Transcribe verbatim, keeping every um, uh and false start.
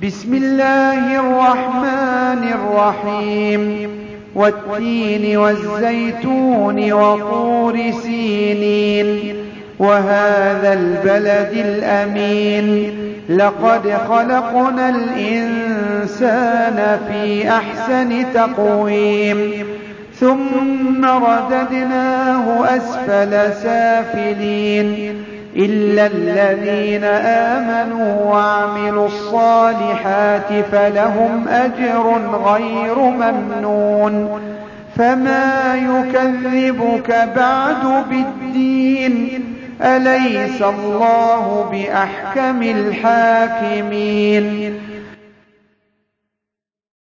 بسم الله الرحمن الرحيم والتين والزيتون وطور سينين وهذا البلد الأمين لقد خلقنا الإنسان في أحسن تقويم ثم رددناه أسفل سافلين إلا الذين آمنوا وعملوا الصالحات فلهم أجر غير ممنون فما يكذبك بعد بالدين أليس الله بأحكم الحاكمين